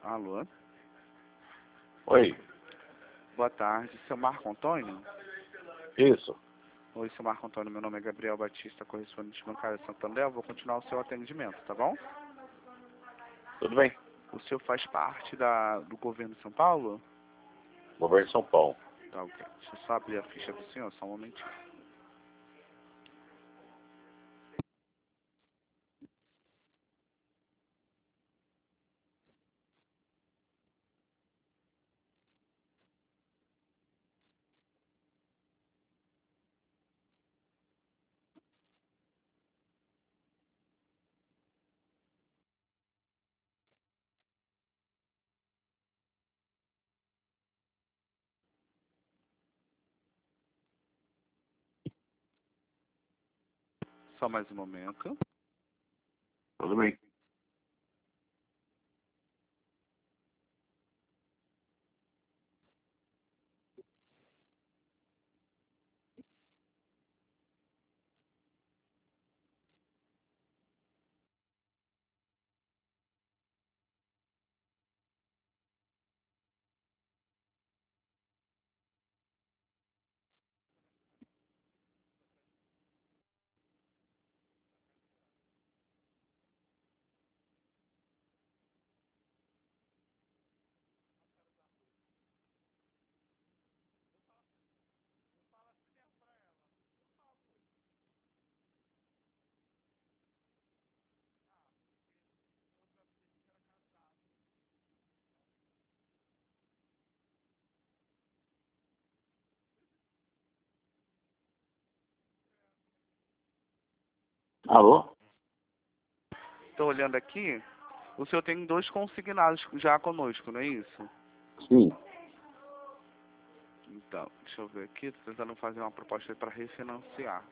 Alô? Oi, Boa tarde, seu Marco Antônio? isso. Oi, seu Marco Antônio, meu nome é Gabriel Batista, correspondente bancário de Santander. Eu vou continuar o seu atendimento, tá bom? Tudo bem? O senhor faz parte do governo de São Paulo? Governo de São Paulo. Tá, ok. Deixa eu só abrir a ficha do senhor, só um momentinho. Só mais um momento. Tudo bem. Alô? Estou olhando aqui. O senhor tem 2 consignados já conosco, não é isso? Sim. Então, deixa eu ver aqui. Estou tentando fazer uma proposta para refinanciar.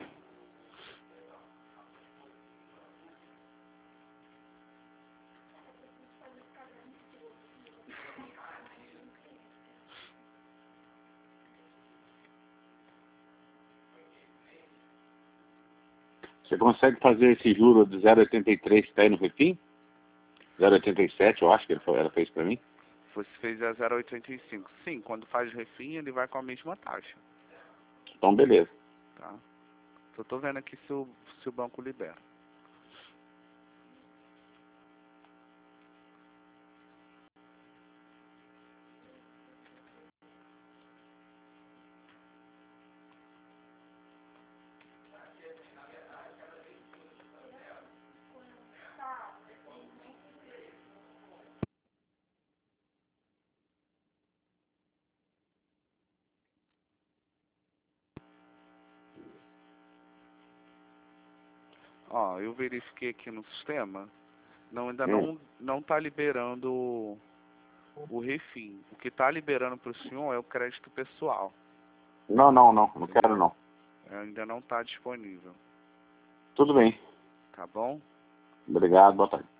Você consegue fazer esse juro de 0,83 que está aí no Refim? 0,87, eu acho que ela fez para mim. Você fez a 0,85. Sim, quando faz refim, ele vai com a mesma taxa, Então, beleza. tá? Só tô vendo aqui se o banco libera. Ó, eu verifiquei aqui no sistema, ainda não tá liberando o refim. O que tá liberando para o senhor é o crédito pessoal. Não quero não. Ainda não tá disponível, Tudo bem. tá bom? Obrigado, boa tarde.